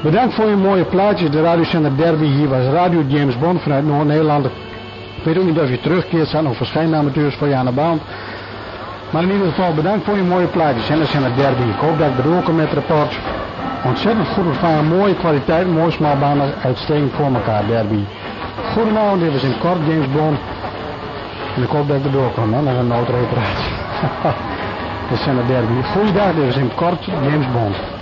Bedankt voor je mooie plaatjes. De radiozender Derby. Hier was Radio James Bond vanuit Noord-Nederland. Ik weet ook niet of je terugkeert. Er staan nog verschillende amateurs voor je aan de baan. Maar in ieder geval bedankt voor je mooie plaatjes. En dat zijn het Derby. Ik hoop dat ik bedoel met het rapport. Ontzettend goed ontvangen. Mooie kwaliteit. Mooie smalbanen. Uitstekend voor elkaar Derby. Goedenavond. Dit was in kort James Bond. En ik hoop dat ik bedoel kom naar een noodreparatie. Dat zijn het Derby. Goeiedag. Dit was in kort James Bond.